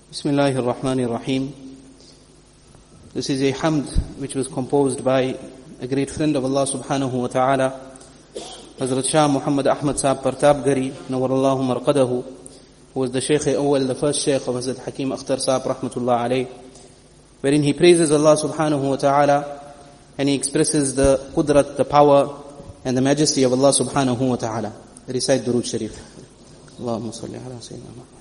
Bismillahir Rahmanir Rahim. This is a hamd which was composed by a great friend of Allah subhanahu wa ta'ala, Hazrat Shah Muhammad Ahmad Saab Partabgari, Nawarallahu Marqadahu, who was the Shaykh Awwal, the first Shaykh of Hazrat Hakim Akhtar Saab Rahmatullah alayh, wherein he praises Allah subhanahu wa ta'ala and he expresses the qudrat, the power and the majesty of Allah subhanahu wa ta'ala. Recite Durood Sharif. Allahumma salli ala Sayyidina Muhammad.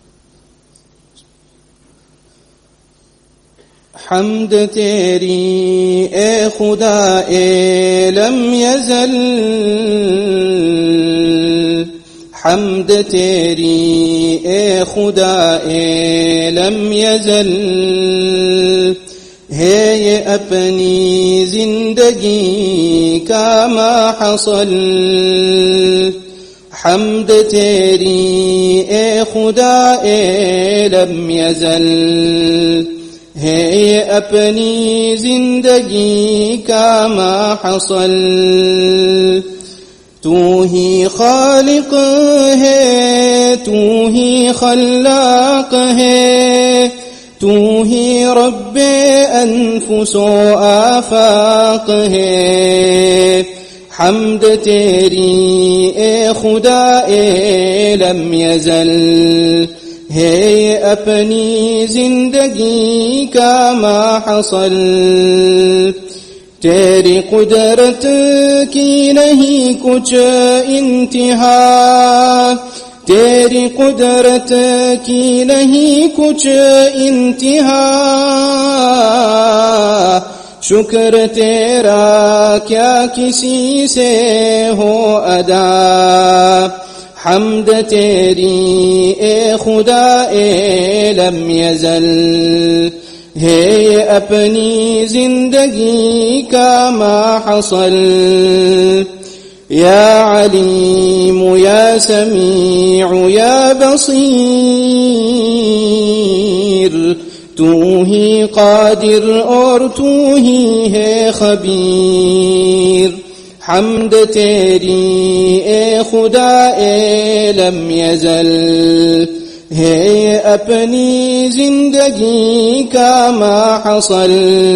حمد تیری اے خدا اے لم یزل، حمد تیری اے خدا اے لم یزل، ہے یہ اپنی زندگی کا ما حصل، حمد تیری اے خدا اے لم یزل، ہے یہ اپنی زندگی کا ما حصل، تو ہی خالق ہے تو ہی خلاق ہے، تو ہی رب انفس و آفاق ہے، حمد تیری اے خدا اے لم یزل، ہے اپنی زندگی کا ما حصل، تیری قدرت کی نہیں کچھ انتہا، تیری قدرت کی نہیں کچھ انتہا، شکر تیرا کیا کسی سے ہو ادا، حمد تیری اے خدا اے لم یزل، ہے اپنی زندگی کا ما حصل، یا علیم یا سمیع یا بصیر، تو ہی قادر اور تو ہی ہے خبیر، حمد تیری اے خدا اے لم یزل، ہے اپنی زندگی کا ما حصل،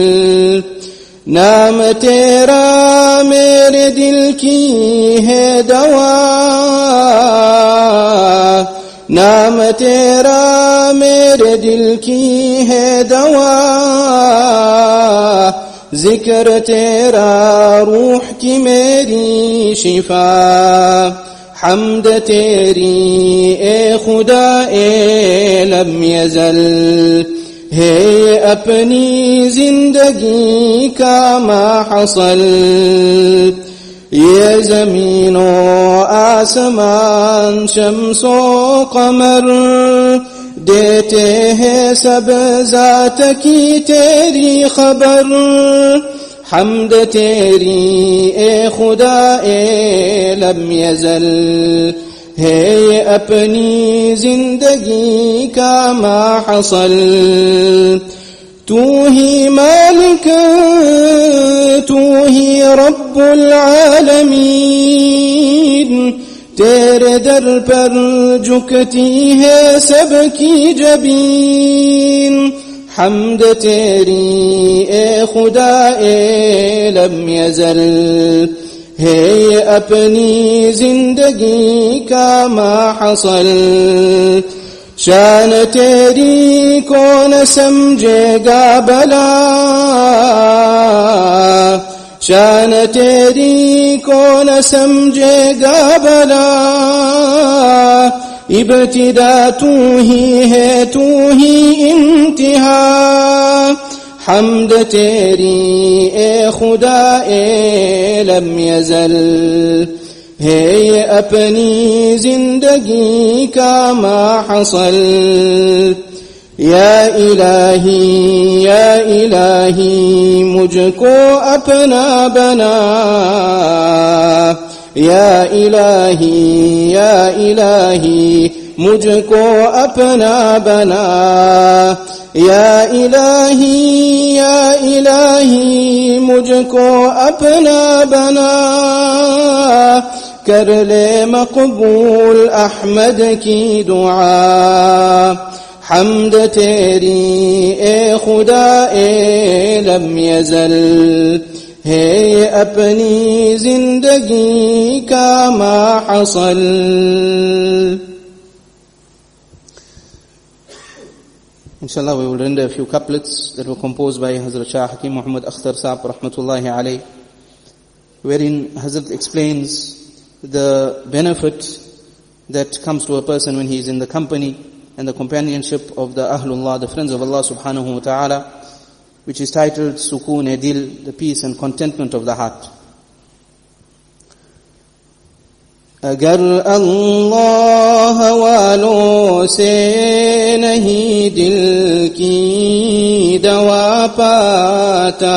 نام تیرا میرے دل کی ہے دوا، نام تیرا میرے دل کی ہے دوا، ذکر تیرا روح کی میری شفا، حمد تیری اے خدا اے لم یزل، ہے اپنی زندگی کا ما حصل، یہ زمین و آسمان شمس و قمر دیتے ہیں سب ذات کی تیری خبر، حمد تیری اے خدا اے لم یزل، ہے اپنی زندگی کا ما حصل، تو ہی مالک تو ہی رب العالمین، تیرے در پر جھکتی ہے سب کی جبین، حمد تیری اے خدا اے لم یزل، ہے اپنی زندگی کا ما حصل، شان تیری کون سمجھے گا بلا، شان تیری کون سمجھے گا بلا، ابتدا تو ہی ہے تو ہی انتہا، حمد تیری اے خدا اے لم یزل، ہے اپنی زندگی کا ما حصل، یا الہی مجھ کو اپنا بنا، یا الہی مجھ کو اپنا بنا، یا الہی مجھ کو اپنا بنا، کر لے مقبول احمد کی دعا، حمد تیری اے خدا اے لم یزل ہے اپنی زندگی کا ما حصل. Inshallah, we will render a few couplets that were composed by Hazrat Shah Hakim Muhammad Akhtar Saab rahmatullahi alayh, wherein Hazrat explains the benefit that comes to a person when he is in the company and the companionship of the Ahlullah, the friends of Allah subhanahu wa ta'ala, which is titled Sukoon Dil, the peace and contentment of the heart. اگر اللہ والوں سے نہیں دل کی دوا پاتا،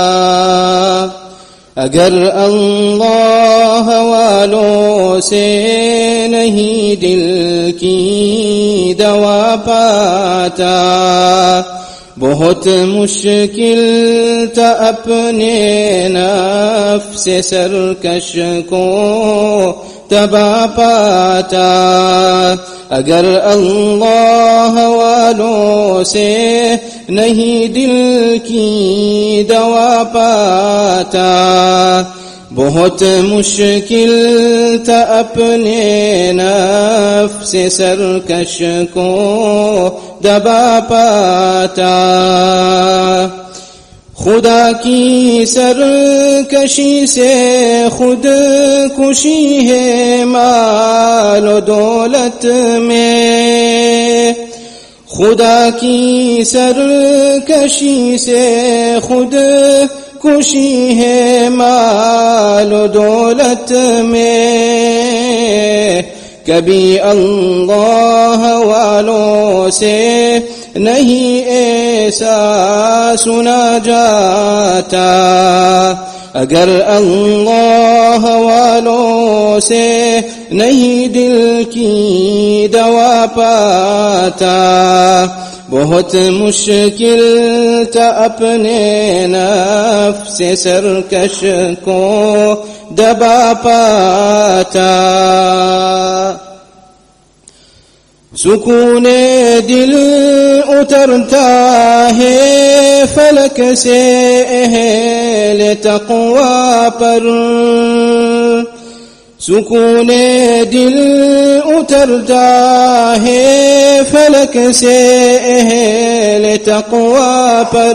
اگر اللہ والوں سے نہیں دل کی دوا پاتا، بہت مشکل تھا اپنے نفس سرکش کو تبا پاتا. اگر اللہ والوں سے نہیں دل کی دوا پاتا، بہت مشکل تھا اپنے نفس سرکش کو دبا پاتا. خدا کی سرکشی سے خود کشی ہے مال و دولت میں، خدا کی سرکشی سے خود کشی ہے مال و دولت میں. کبھی اللہ والوں سے نہیں ایسا سنا جاتا، اگر اللہ والوں سے نہیں دل کی دوا پاتا، بہت مشکل تھا اپنے نفس سرکش کو دبا پاتا. سکون دل اترتا ہے فلک سے اہل تقوی پر، سکون دل اترتا ہے فلک سے اہل تقوی پر،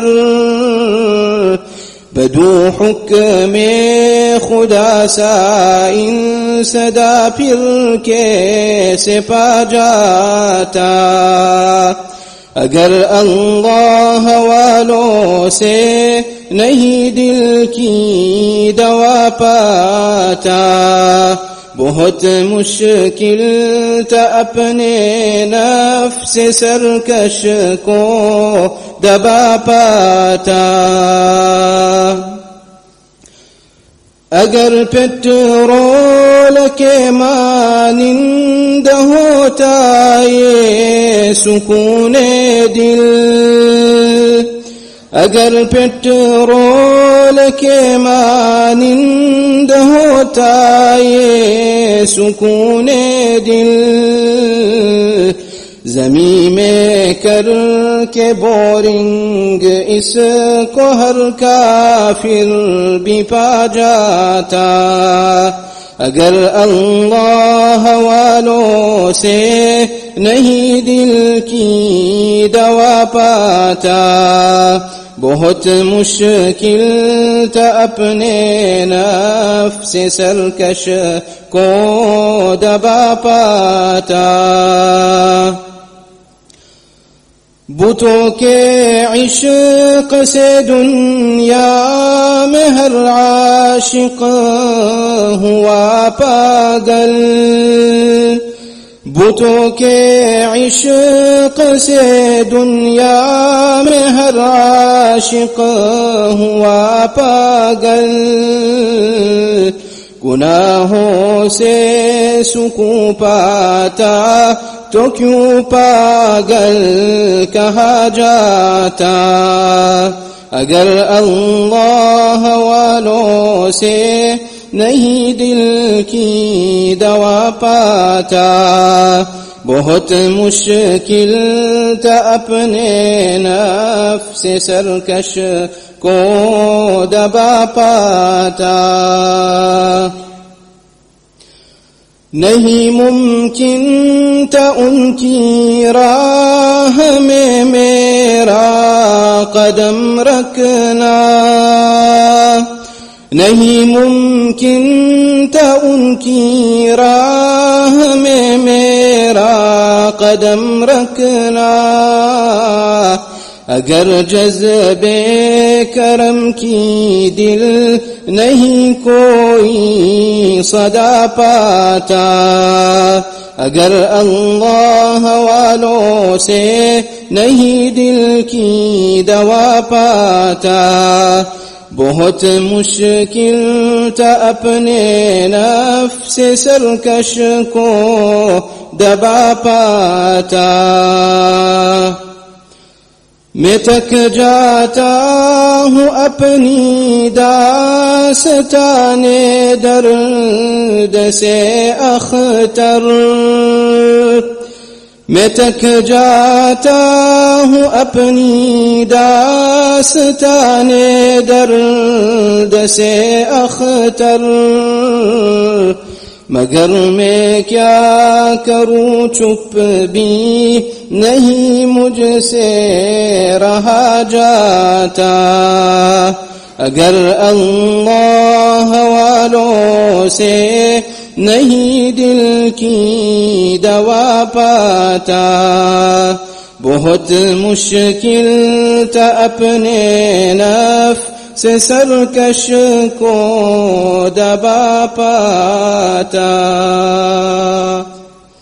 بدو حکم خدا سا ان صدا پھر کیسے پا جاتا. اگر اللہ والوں سے نہیں دل کی دوا پاتا، بہت مشکل تھا اپنے نفس سرکش کو دبا پاتا. اگر پیٹرول کے مانند ہوتا یہ سکون دل، اگر پیٹرول کے مانند ہوتا یہ سکون دل، زمین میں کر کے بورنگ اس کو ہر کافر بھی پا جاتا. اگر اللہ والوں سے نہیں دل کی دوا پاتا، بہت مشکل تھا اپنے نفس سرکش کو دبا پاتا. بتوں کے عشق سے دنیا میں ہر عاشق ہوا پاگل، بتوں کے عشق سے دنیا میں ہر عاشق ہوا پاگل. گناہوں سے سکون پاتا تو کیوں پاگل کہا جاتا. اگر اللہ والوں سے نہیں دل کی دوا پاتا، بہت مشکل تھا اپنے نفس سرکش کو دبا پاتا، نہیں ممکن تھا ان کی راہ میں میرا قدم رکھنا، نہیں ممکن تھا ان کی راہ میں میرا قدم رکھنا، اگر جذبے کرم کی دل نہیں کوئی صدا پاتا، اگر اللہ والوں سے نہیں دل کی دوا پاتا، بہت مشکل تھا اپنے نفس سرکش کو دبا پاتا، میں تک جاتا ہوں اپنی داستان درد سے اختر، میں تک جاتا ہوں اپنی داستان درد سے اختر، مگر میں کیا کروں چپ بھی نہیں مجھ سے رہا جاتا، اگر اللہ والوں سے نہیں دل کی دوا پاتا، بہت مشکل تھا اپنے نفس سرکش کو دبا پاتا۔